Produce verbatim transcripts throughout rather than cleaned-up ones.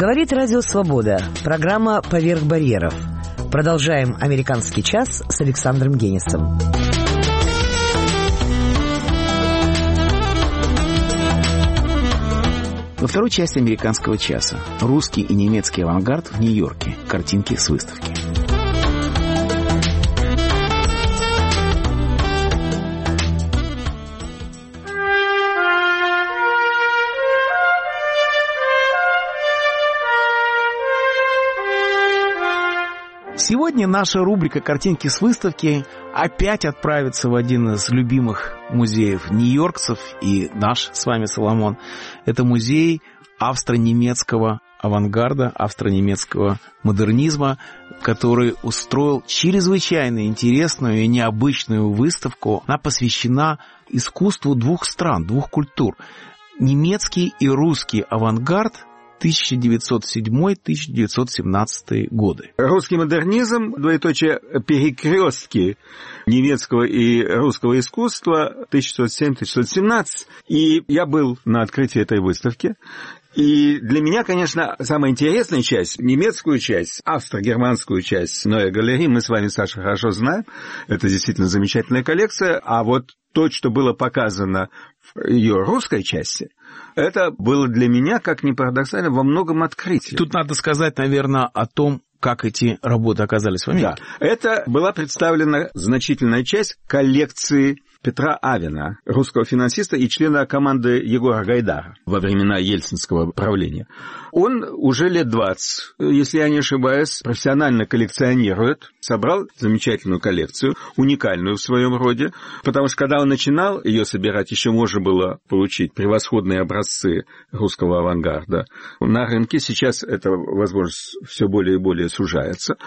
Говорит Радио Свобода. Программа «Поверх барьеров». Продолжаем «Американский час» с Александром Генисом. Во второй части «Американского часа» русский и немецкий авангард в Нью-Йорке. Картинки с выставки. Сегодня наша рубрика «Картинки с выставки» опять отправится в один из любимых музеев нью-йоркцев и наш с вами, Соломон. Это музей австро-немецкого авангарда, австро-немецкого модернизма, который устроил чрезвычайно интересную и необычную выставку. Она посвящена искусству двух стран, двух культур. Немецкий и русский авангард тысяча девятьсот седьмой — тысяча девятьсот семнадцатый годы. Русский модернизм, двоеточие, перекрестки немецкого и русского искусства тысяча девятьсот седьмой — тысяча девятьсот семнадцатый. И я был на открытии этой выставки. И для меня, конечно, самая интересная часть, немецкую часть, австро-германскую часть Neue Galerie, мы с вами, Саша, хорошо знаем. Это действительно замечательная коллекция. А вот то, что было показано в ее русской части, это было для меня, как ни парадоксально, во многом открытие. Тут надо сказать, наверное, о том, как эти работы оказались в Америке. Да, это была представлена значительная часть коллекции Петра Авена, русского финансиста и члена команды Егора Гайдара во времена ельцинского правления. Он уже лет двадцать, если я не ошибаюсь, профессионально коллекционирует, собрал замечательную коллекцию, уникальную в своем роде, потому что когда он начинал ее собирать, еще можно было получить превосходные образцы русского авангарда на рынке. Сейчас эта возможность все более и более сужается.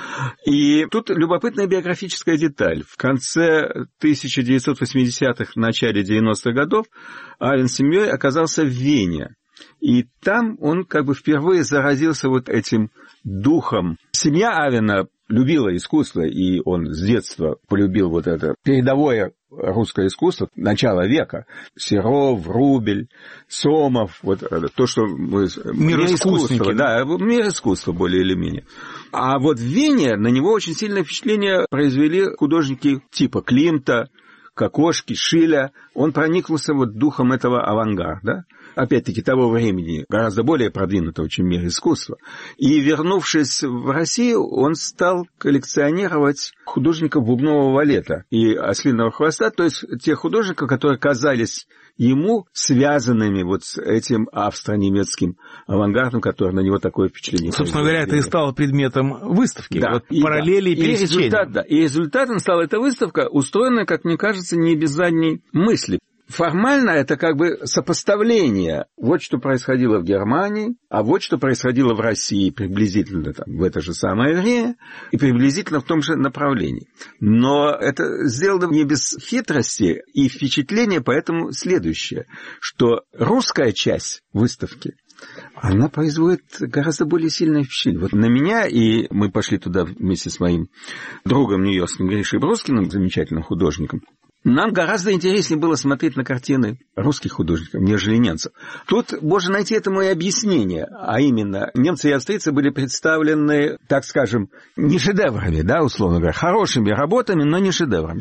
И тут любопытная биографическая деталь. В конце тысяча девятьсот восьмидесятых, в начале девяностых годов Авен с семьей оказался в Вене. И там он как бы впервые заразился вот этим духом. Семья Авена любила искусство, и он с детства полюбил вот это передовое русское искусство начала века. Серов, Врубель, Сомов, вот это, то, что мы... Мир искусства. Да, мир искусства более или менее. А вот в Вене на него очень сильное впечатление произвели художники типа Климта, Кокошки, Шиля. Он проникнулся вот духом этого авангарда, опять-таки того времени, гораздо более продвинутого, чем мир искусства. И, вернувшись в Россию, он стал коллекционировать художников бубнового валета и ослиного хвоста, то есть тех художников, которые казались ему связанными вот с этим австро-немецким авангардом, который на него такое впечатление. Собственно говоря, это и стало предметом выставки. Да, вот и, параллели да. и пересечения. И, результат, да, и результатом стала эта выставка, устроенная, как мне кажется, не без задней мысли. Формально это как бы сопоставление. Вот что происходило в Германии, а вот что происходило в России приблизительно там, в это же самое время и приблизительно в том же направлении. Но это сделано не без хитрости и впечатление, поэтому следующее, что русская часть выставки, она производит гораздо более сильное впечатление. Вот на меня, и мы пошли туда вместе с моим другом нью-йоркским Гришей Броскиным, замечательным художником, нам гораздо интереснее было смотреть на картины русских художников, нежели немцев. Тут можно найти этому и объяснение, а именно, немцы и австрийцы были представлены, так скажем, не шедеврами, да, условно говоря, хорошими работами, но не шедеврами.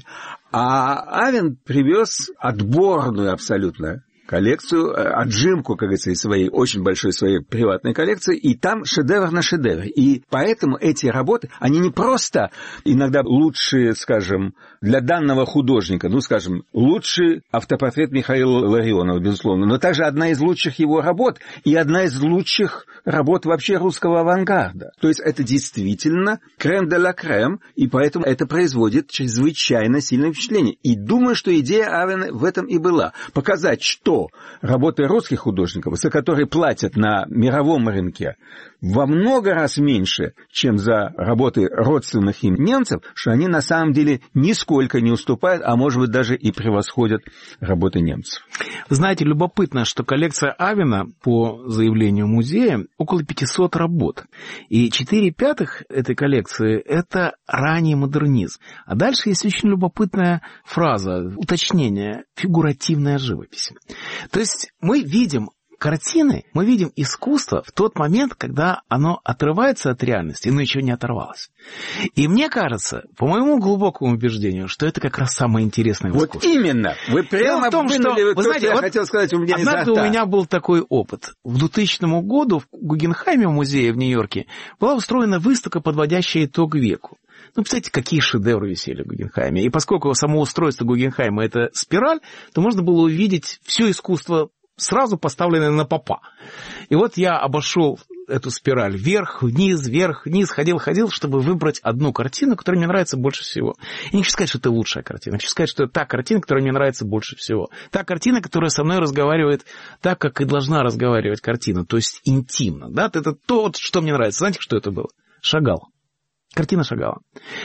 А Авен привез отборную абсолютно коллекцию, отжимку, как говорится, из своей очень большой своей приватной коллекции, и там шедевр на шедевре. И поэтому эти работы, они не просто иногда лучшие, скажем, для данного художника, ну, скажем, лучший автопортрет Михаила Ларионова, безусловно, но также одна из лучших его работ и одна из лучших работ вообще русского авангарда. То есть это действительно крем де ла крем, и поэтому это производит чрезвычайно сильное впечатление. И думаю, что идея Авена в этом и была. Показать, что работы русских художников, за которые платят на мировом рынке, во много раз меньше, чем за работы родственных им немцев, что они на самом деле нисколько не уступают, а может быть даже и превосходят работы немцев. Знаете, любопытно, что коллекция Авена, по заявлению музея, около пятисот работ. И четыре пятых этой коллекции – это ранний модернизм. А дальше есть очень любопытная фраза, уточнение – фигуративная живопись. То есть мы видим картины мы видим искусство в тот момент, когда оно отрывается от реальности, но еще не оторвалось. И мне кажется, по моему глубокому убеждению, что это как раз самое интересное в искусстве. Вот именно. Вы прямо том, вынули что, вы вы то, знаете, что я вот хотел сказать у меня изо однажды рта. у меня был такой опыт. В двухтысячном году в Гугенхайме, в музее в Нью-Йорке, была устроена выставка, подводящая итог веку. Ну, представляете, какие шедевры висели в Гугенхайме. И поскольку само устройство Гугенхайма – это спираль, то можно было увидеть все искусство, сразу поставленное на попа. И вот я обошел эту спираль вверх, вниз, вверх, вниз, ходил-ходил, чтобы выбрать одну картину, которая мне нравится больше всего. Я не хочу сказать, что это лучшая картина. Я хочу сказать, что это та картина, которая мне нравится больше всего. Та картина, которая со мной разговаривает так, как и должна разговаривать картина, то есть интимно. Да? Это то, что мне нравится. Знаете, что это было? Шагал. Картина Шагала.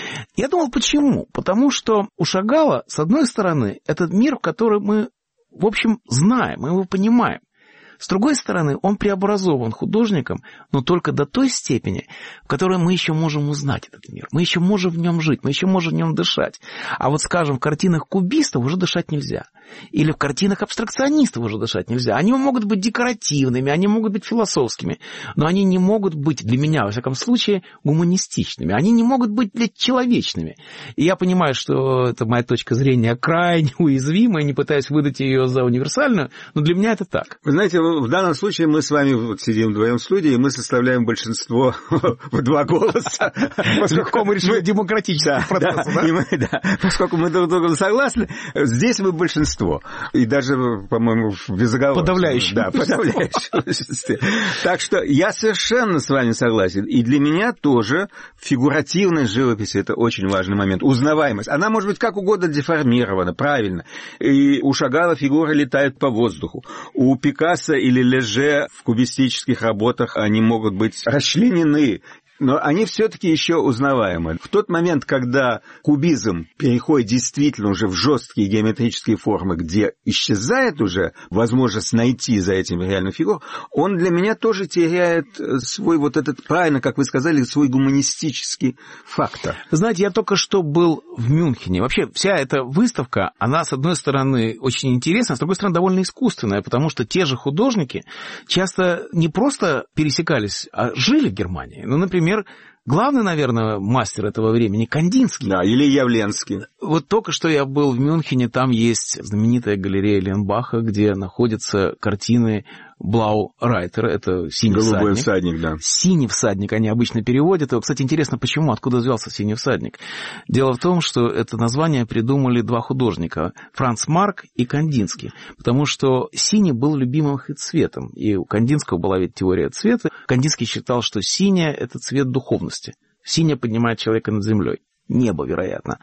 Я думал, почему? Потому что у Шагала, с одной стороны, этот мир, который мы, в общем, знаем, мы его понимаем. С другой стороны, он преобразован художником, но только до той степени, в которой мы еще можем узнать этот мир. Мы еще можем в нем жить, мы еще можем в нем дышать. А вот, скажем, в картинах кубистов уже дышать нельзя. Или в картинах абстракционистов уже дышать нельзя. Они могут быть декоративными, они могут быть философскими, но они не могут быть, для меня, во всяком случае, гуманистичными. Они не могут быть для человечными. И я понимаю, что это моя точка зрения крайне уязвимая, не пытаюсь выдать ее за универсальную, но для меня это так. Вы знаете, в данном случае мы с вами вот сидим вдвоем в студии, и мы составляем большинство в два голоса. Легко мы решили демократический процесс, да? Поскольку мы друг с другом согласны, здесь мы большинство. И даже, по-моему, безоговорочно. Подавляющее. Да, подавляющее большинство. Так что я совершенно с вами согласен. И для меня тоже фигуративность живописи – это очень важный момент. Узнаваемость. Она может быть как угодно деформирована, правильно. И у Шагала фигуры летают по воздуху. У Пикассо или Леже в кубистических работах они могут быть расчленены, но они все-таки еще узнаваемы. В тот момент, когда кубизм переходит действительно уже в жесткие геометрические формы, где исчезает уже возможность найти за этим реальную фигуру, он для меня тоже теряет свой вот этот, правильно, как вы сказали, свой гуманистический фактор. Знаете, я только что был в Мюнхене. Вообще, вся эта выставка, она, с одной стороны, очень интересна, а с другой стороны, довольно искусственная, потому что те же художники часто не просто пересекались, а жили в Германии. Ну, например, главный, наверное, мастер этого времени Кандинский. Да, или Явленский. Вот только что я был в Мюнхене, там есть знаменитая галерея Ленбаха, где находятся картины Блау Райтера, это синий Голубой всадник. всадник, да. Синий всадник они обычно переводят. И, кстати, интересно, почему, откуда взялся синий всадник. Дело в том, что это название придумали два художника, Франц Марк и Кандинский, потому что синий был любимым их цветом. И у Кандинского была ведь теория цвета. Кандинский считал, что синяя – это цвет духовности. Синяя поднимает человека над землей. Небо, вероятно.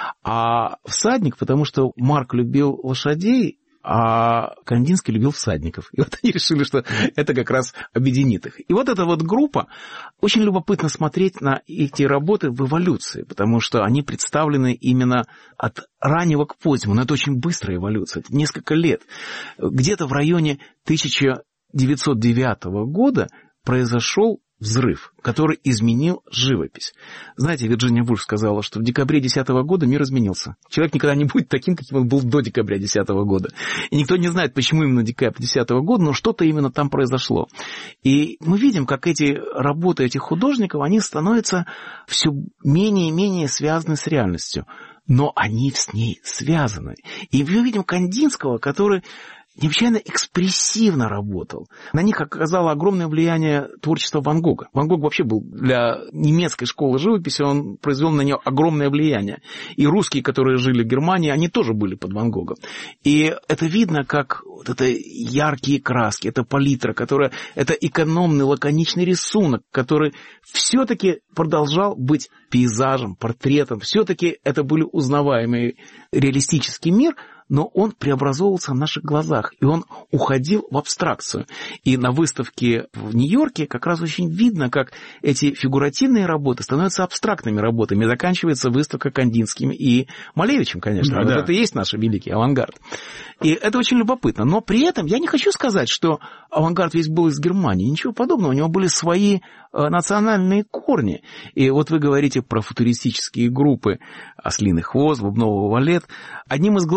А всадник, потому что Марк любил лошадей, а Кандинский любил всадников. И вот они решили, что это как раз объединит их. И вот эта вот группа, очень любопытно смотреть на эти работы в эволюции, потому что они представлены именно от раннего к позднему. Но это очень быстрая эволюция, это несколько лет. Где-то в районе тысяча девятьсот девятого года произошел взрыв, который изменил живопись. Знаете, Вирджиния Вульф сказала, что в декабре две тысячи десятого года мир изменился. Человек никогда не будет таким, каким он был до декабря две тысячи десятого года. И никто не знает, почему именно декабрь две тысячи десятого года, но что-то именно там произошло. И мы видим, как эти работы этих художников, они становятся все менее и менее связаны с реальностью. Но они с ней связаны. И мы видим Кандинского, который необычайно экспрессивно работал. На них оказало огромное влияние творчество Ван Гога. Ван Гог вообще был для немецкой школы живописи, он произвел на нее огромное влияние. И русские, которые жили в Германии, они тоже были под Ван Гогом. И это видно, как вот это яркие краски, это палитра, которая, это экономный, лаконичный рисунок, который все-таки продолжал быть пейзажем, портретом. Все-таки это были узнаваемый реалистический мир, но он преобразовывался в наших глазах, и он уходил в абстракцию. И на выставке в Нью-Йорке как раз очень видно, как эти фигуративные работы становятся абстрактными работами. И заканчивается выставка Кандинским и Малевичем, конечно. Да, вот да. Это и есть наш великий авангард. И это очень любопытно. Но при этом я не хочу сказать, что авангард весь был из Германии. Ничего подобного. У него были свои национальные корни. И вот вы говорите про футуристические группы «Ослиный хвост», «Бубновый валет». Одним из главных историй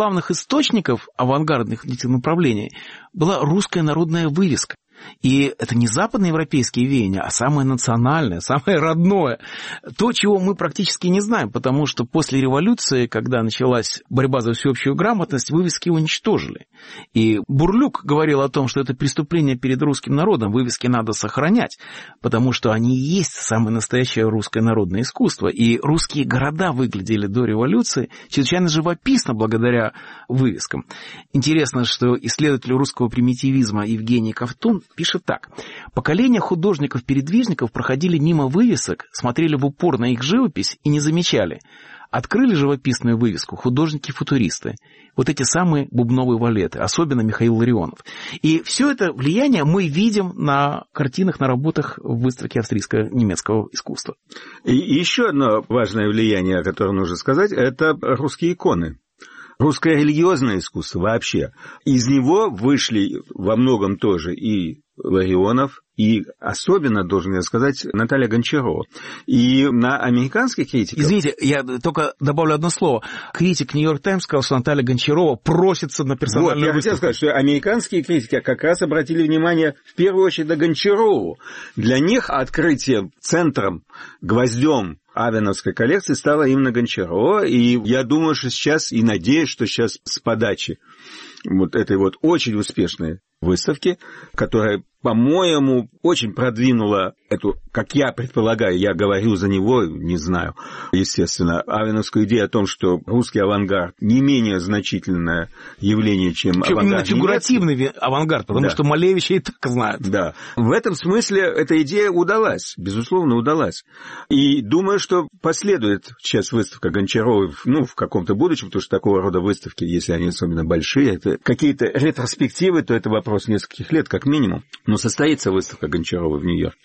источников авангардных направлений была русская народная вывеска. И это не западноевропейские веяния, а самое национальное, самое родное. То, чего мы практически не знаем, потому что после революции, когда началась борьба за всеобщую грамотность, вывески уничтожили. И Бурлюк говорил о том, что это преступление перед русским народом, вывески надо сохранять, потому что они и есть самое настоящее русское народное искусство. И русские города выглядели до революции чрезвычайно живописно благодаря вывескам. Интересно, что исследователь русского примитивизма Евгений Ковтун пишет так. Поколения художников-передвижников проходили мимо вывесок, смотрели в упор на их живопись и не замечали. Открыли живописную вывеску художники-футуристы. Вот эти самые бубновые валеты, особенно Михаил Ларионов. И все это влияние мы видим на картинах, на работах в выставке австрийско-немецкого искусства. И еще одно важное влияние, о котором нужно сказать, это русские иконы. Русское религиозное искусство вообще. Из него вышли во многом тоже и Ларионов, и особенно, должен я сказать, Наталья Гончарова. И на американских критиков... Извините, я только добавлю одно слово. Критик «Нью-Йорк Таймс» сказал, что Наталья Гончарова просится на персональную вот, я выставку. хотел сказать, что американские критики как раз обратили внимание в первую очередь на Гончарову. Для них открытие центром, гвоздем Авеновской коллекции стала именно Гончарова. И я думаю, что сейчас, и надеюсь, что сейчас с подачи вот этой вот очень успешной выставки, которая, по-моему, очень продвинула эту, как я предполагаю, я говорю за него, не знаю, естественно, авеновскую идею о том, что русский авангард не менее значительное явление, чем Причем авангард именно фигуративный немецкий. Авангард, потому да. что Малевича и так знают. Да. В этом смысле эта идея удалась, безусловно, удалась. И думаю, что последует сейчас выставка Гончаровой, ну, в каком-то будущем, потому что такого рода выставки, если они особенно большие, это какие-то ретроспективы, то это вопрос нескольких лет, как минимум. Но состоится выставка Гончаровой в Нью-Йорке.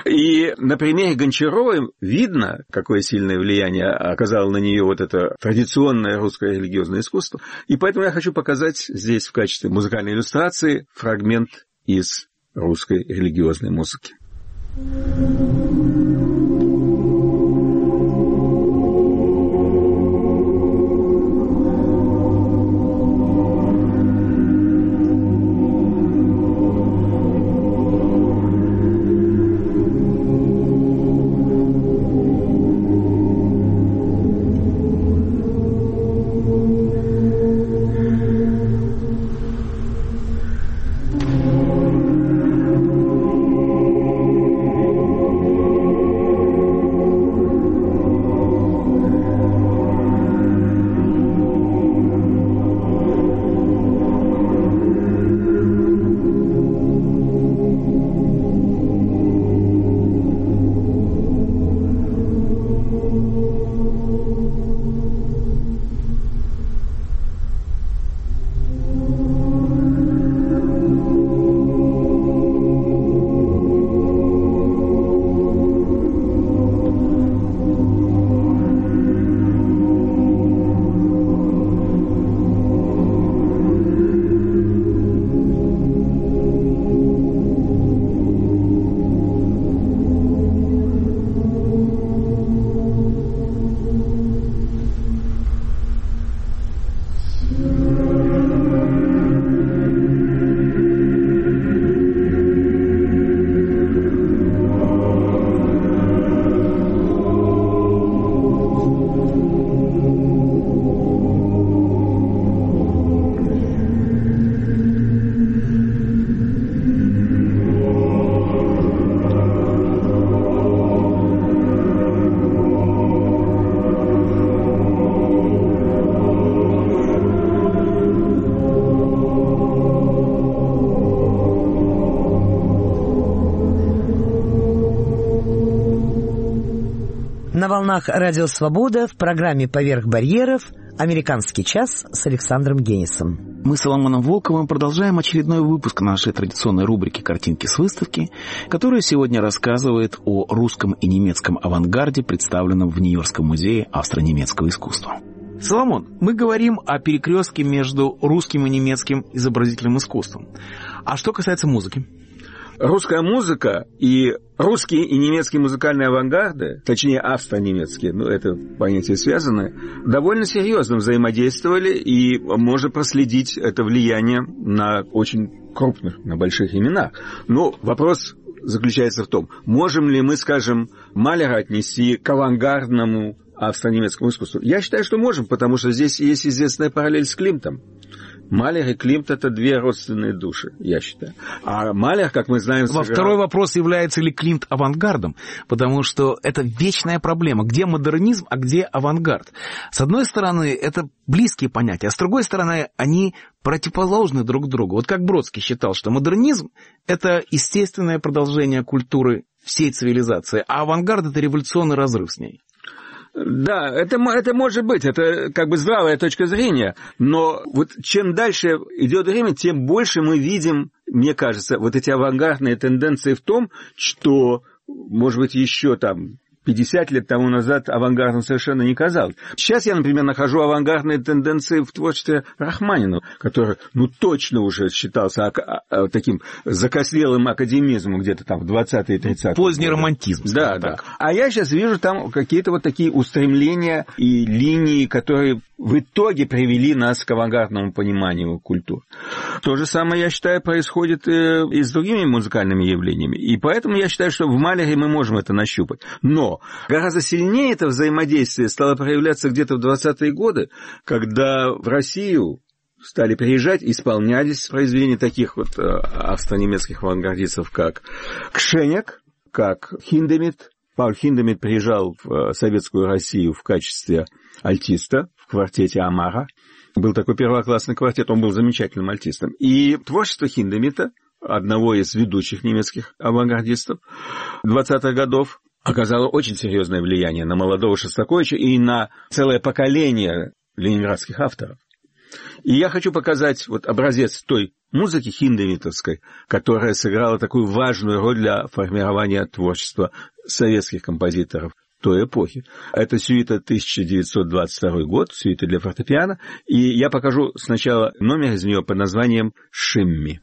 И на примере Гончаровой видно, какое сильное влияние оказало на нее вот это традиционное русское религиозное искусство. И поэтому я хочу показать здесь в качестве музыкальной иллюстрации фрагмент из русской религиозной музыки. На волнах Радио Свобода в программе «Поверх барьеров» «Американский час» с Александром Генисом. Мы с Соломоном Волковым продолжаем очередной выпуск нашей традиционной рубрики «Картинки с выставки», которая сегодня рассказывает о русском и немецком авангарде, представленном в Нью-Йоркском музее австро-немецкого искусства. Соломон, мы говорим о перекрестке между русским и немецким изобразительным искусством. А что касается музыки? русская музыка и русские и немецкие музыкальные авангарды, точнее австро-немецкие, ну это понятия связаны, довольно серьезно взаимодействовали, и можно проследить это влияние на очень крупных, на больших именах. Но вопрос заключается в том, можем ли мы, скажем, Малера отнести к авангардному австро-немецкому искусству. Я считаю, что можем, потому что здесь есть известная параллель с Климтом. Малер и Климт — это две родственные души, я считаю. А Малер, как мы знаем... Во сыграл... Второй вопрос, является ли Климт авангардом, потому что это вечная проблема. Где модернизм, а где авангард? С одной стороны, это близкие понятия, а с другой стороны, они противоположны друг другу. Вот как Бродский считал, что модернизм — это естественное продолжение культуры всей цивилизации, а авангард — это революционный разрыв с ней. Да, это, это может быть, это как бы здравая точка зрения, но вот чем дальше идет время, тем больше мы видим, мне кажется, вот эти авангардные тенденции в том, что, может быть, еще там пятьдесят лет тому назад авангардом совершенно не казалось. Сейчас я, например, нахожу авангардные тенденции в творчестве Рахманинова, который, ну, точно уже считался а- а- таким закослелым академизмом где-то там в двадцатые и тридцатые Поздний годы. Романтизм. Да, да. Так. А я сейчас вижу там какие-то вот такие устремления и линии, которые в итоге привели нас к авангардному пониманию культуры. То же самое, я считаю, происходит и с другими музыкальными явлениями. И поэтому я считаю, что в Малере мы можем это нащупать. Но гораздо сильнее это взаимодействие стало проявляться где-то в двадцатые годы, когда в Россию стали приезжать, исполнялись произведения таких вот австро-немецких авангардистов, как Кшенек, как Хиндемит. Пауль Хиндемит приезжал в Советскую Россию в качестве альтиста в квартете Амара. Был такой первоклассный квартет, он был замечательным альтистом. И творчество Хиндемита, одного из ведущих немецких авангардистов двадцатых годов, оказало очень серьезное влияние на молодого Шостаковича и на целое поколение ленинградских авторов. И я хочу показать вот образец той музыки хиндемитовской, которая сыграла такую важную роль для формирования творчества советских композиторов той эпохи. Это сюита тысяча девятьсот двадцать второй год, сюита для фортепиано, и я покажу сначала номер из нее под названием «Шимми».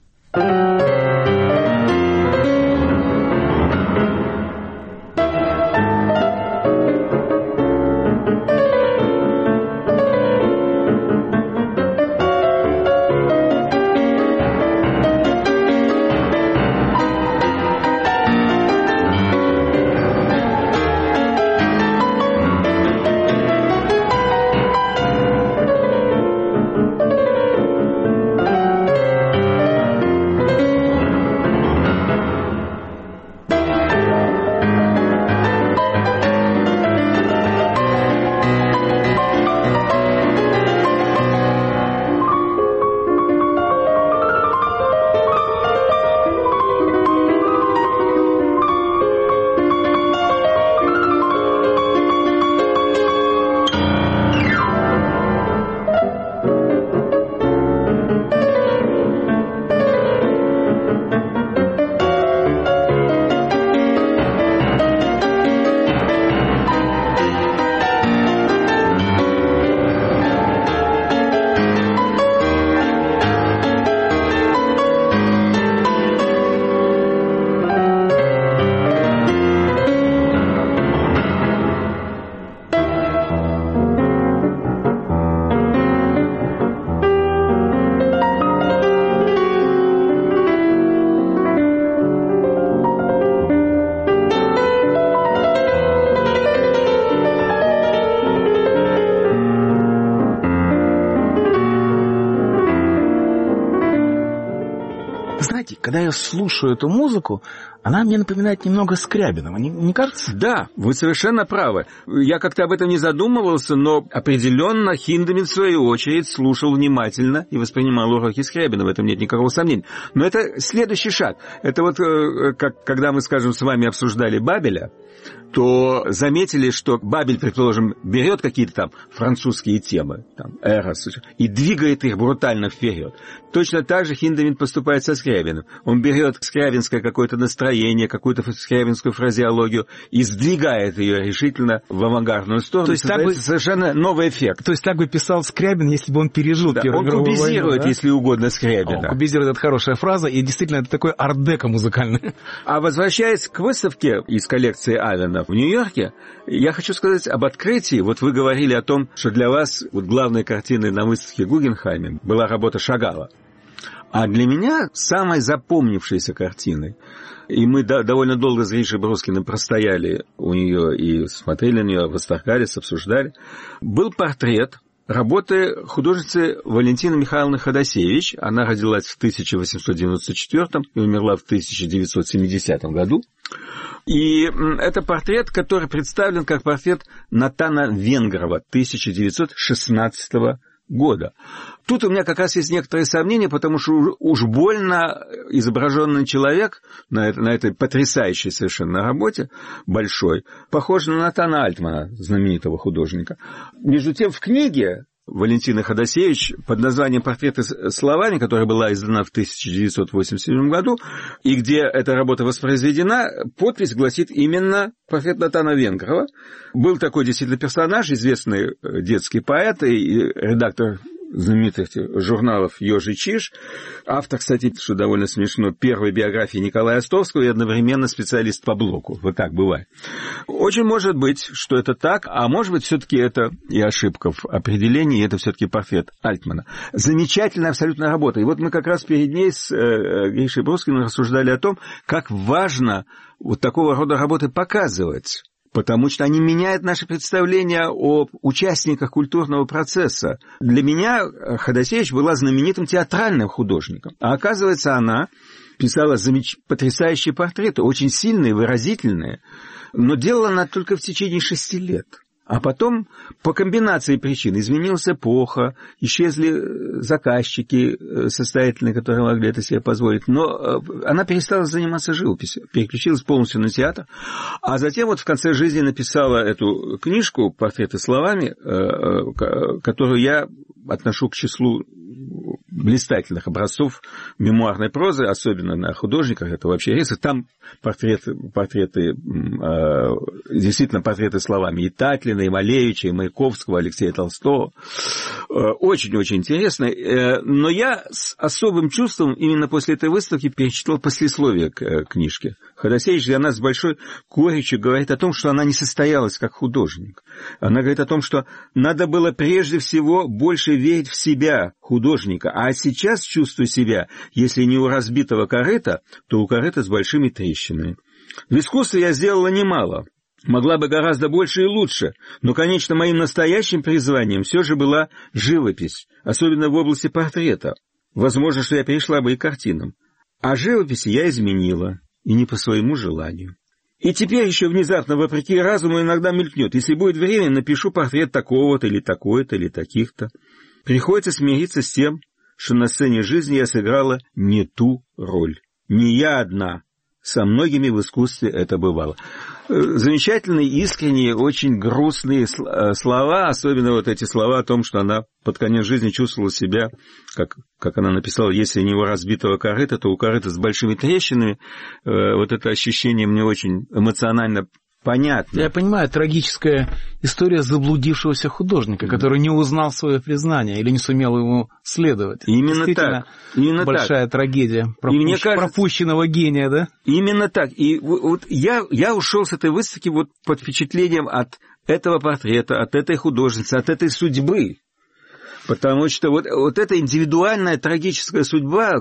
Когда я слушаю эту музыку, она мне напоминает немного Скрябинова, не, не кажется? Да, вы совершенно правы. Я как-то об этом не задумывался, но определенно Хиндемит, в свою очередь, слушал внимательно и воспринимал уроки Скрябина, в этом нет никакого сомнения. Но это следующий шаг. Это вот, как, когда мы, скажем, с вами обсуждали Бабеля, то заметили, что Бабель, предположим, берет какие-то там французские темы, там, Эрос, и двигает их брутально вперед. Точно так же Хиндемит поступает со Скрябиным. Скрябиным. Он берет скрябинское какое-то настроение, какую-то скрябинскую фразеологию и сдвигает ее решительно в авангардную сторону. То есть так бы... совершенно новый эффект. То есть так бы писал Скрябин, если бы он пережил да, Первую мировую войну. Он кубизирует, да? Если угодно, Скрябина. О, кубизирует — это хорошая фраза, и действительно это такой арт-деко музыкальный. А возвращаясь к выставке из коллекции Аллена в Нью-Йорке, я хочу сказать об открытии. Вот вы говорили о том, что для вас вот главной картиной на выставке в Гугенхайме была работа Шагала. А для меня самой запомнившейся картиной, и мы до, довольно долго с Гришей Брускиным простояли у нее и смотрели на нее, восторгались, обсуждали, был портрет работы художницы Валентины Михайловны Ходосевич. Она родилась в тысяча восемьсот девяносто четвёртом и умерла в тысяча девятьсот семидесятом году. И это портрет, который представлен как портрет Натана Венгрова тысяча девятьсот шестнадцатого года. Тут у меня как раз есть некоторые сомнения, потому что уж больно изображенный человек на, это, на этой потрясающей совершенно работе, большой, похож на Натана Альтмана, знаменитого художника. Между тем, в книге Валентины Ходосевич под названием «Портреты словами», которая была издана в тысяча девятьсот восемьдесят седьмом году, и где эта работа воспроизведена, подпись гласит именно «Портрет Натана Венгрова». Был такой действительно персонаж, известный детский поэт и редактор знаменитых журналов «Ёж и Чиж». Автор, кстати, что довольно смешно, первой биографии Николая Островского и одновременно специалист по блоку. Вот так бывает. Очень может быть, что это так, а может быть, все-таки это и ошибка в определении, это все-таки портрет Альтмана. Замечательная абсолютно работа. И вот мы как раз перед ней с э, Гришей Брускиным рассуждали о том, как важно вот такого рода работы показывать. Потому что они меняют наше представление об участниках культурного процесса. Для меня Ходосевич была знаменитым театральным художником. А оказывается, она писала замеч... потрясающие портреты, очень сильные, выразительные. Но делала она только в течение шести лет. А потом, по комбинации причин, изменилась эпоха, исчезли заказчики состоятельные, которые могли это себе позволить. Но она перестала заниматься живописью, переключилась полностью на театр. А затем вот в конце жизни написала эту книжку «Портреты словами», которую я отношу к числу блистательных образцов мемуарной прозы, особенно на художниках, это вообще редко. Там портреты, портреты действительно портреты словами и Татлина, и Малевича, и Маяковского, Алексея Толстого. Очень-очень интересно. Но я с особым чувством именно после этой выставки перечитал послесловие к книжке. Ходосевич для нас с большой горечью говорит о том, что она не состоялась как художник. Она говорит о том, что надо было прежде всего больше верить в себя, художника, а сейчас чувствую себя, если не у разбитого корыта, то у корыта с большими трещинами. В искусстве я сделала немало, могла бы гораздо больше и лучше, но, конечно, моим настоящим призванием все же была живопись, особенно в области портрета. Возможно, что я перешла бы и к картинам. А живописи я изменила, и не по своему желанию. И теперь еще внезапно, вопреки разуму, иногда мелькнет. Если будет время, напишу портрет такого-то или такой-то или таких-то. Приходится смириться с тем, что на сцене жизни я сыграла не ту роль. Не я одна. Со многими в искусстве это бывало. Замечательные, искренние, очень грустные слова, особенно вот эти слова о том, что она под конец жизни чувствовала себя, как, как она написала, если не у разбитого корыта, то у корыта с большими трещинами. Вот это ощущение мне очень эмоционально понятно. Я понимаю, трагическая история заблудившегося художника, который не узнал свое признание или не сумел ему следовать. Именно так. Именно большая так. Трагедия пропущ... мне кажется, пропущенного гения, да? Именно так. И вот я, я ушел с этой выставки вот под впечатлением от этого портрета, от этой художницы, от этой судьбы. Потому что вот, вот эта индивидуальная трагическая судьба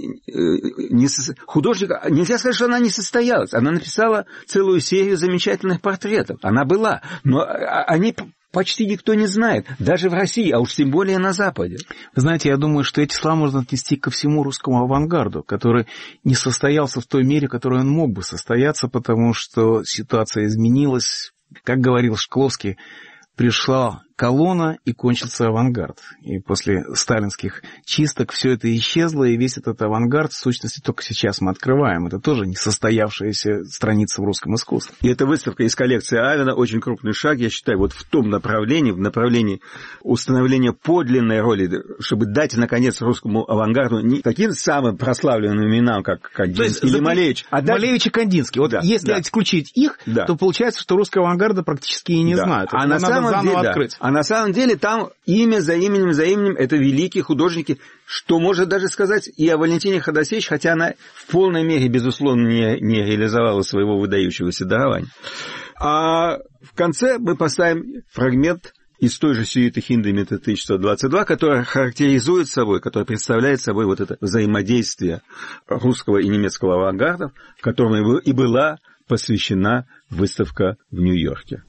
не, художника, нельзя сказать, что она не состоялась. Она написала целую серию замечательных портретов. Она была. Но они почти никто не знает. Даже в России, а уж тем более на Западе. Вы знаете, я думаю, что эти слова можно отнести ко всему русскому авангарду, который не состоялся в той мере, в которой он мог бы состояться, потому что ситуация изменилась. Как говорил Шкловский, пришла колонна и кончился авангард. И после сталинских чисток все это исчезло, и весь этот авангард, в сущности, только сейчас мы открываем. Это тоже несостоявшаяся страница в русском искусстве. И эта выставка из коллекции Авена очень крупный шаг, я считаю, вот в том направлении, в направлении установления подлинной роли, чтобы дать, наконец, русскому авангарду не таким самым прославленным именам, как Кандинский или Малевич. А Малевич и Кандинский. Вот да, если да. исключить их, да. то получается, что русского авангарда практически и не да. знают. А на, самом деле, да. а на самом деле там имя за именем за именем это великие художники, что можно даже сказать и о Валентине Ходосевич, хотя она в полной мере, безусловно, не, не реализовала своего выдающегося дарования. А в конце мы поставим фрагмент из той же сюиты Хиндемита тысяча сто двадцать два, которая характеризует собой, которая представляет собой вот это взаимодействие русского и немецкого авангардов, которому и была посвящена выставка в Нью-Йорке.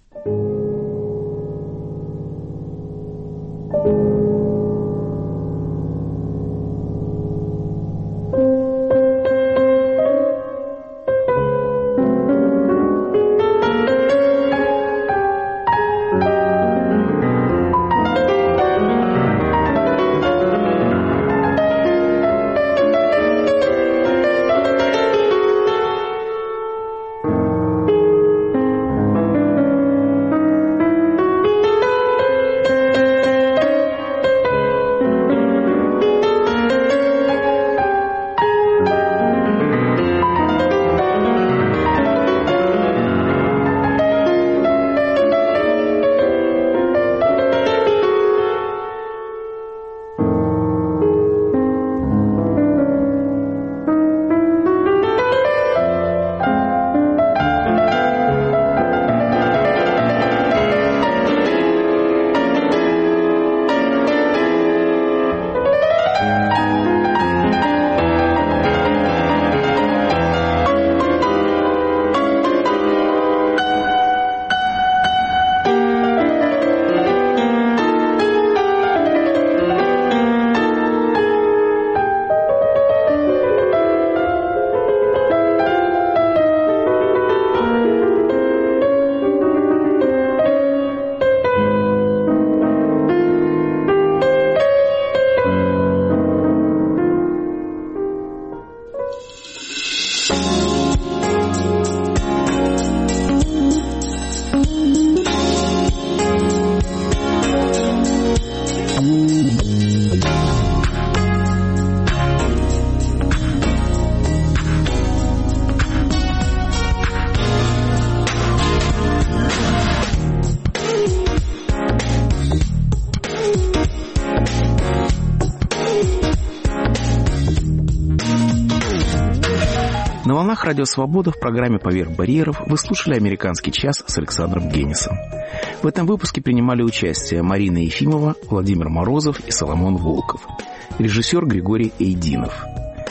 На волнах Радио Свобода в программе «Поверх барьеров» вы слушали «Американский час» с Александром Генисом. В этом выпуске принимали участие Марина Ефимова, Владимир Морозов и Соломон Волков. Режиссер Григорий Эйдинов.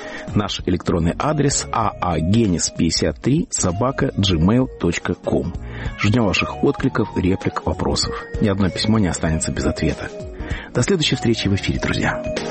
Наш электронный адрес а а генис пятьдесят три собака джи мейл точка ком. Ждем ваших откликов, реплик, вопросов. Ни одно письмо не останется без ответа. До следующей встречи в эфире, друзья.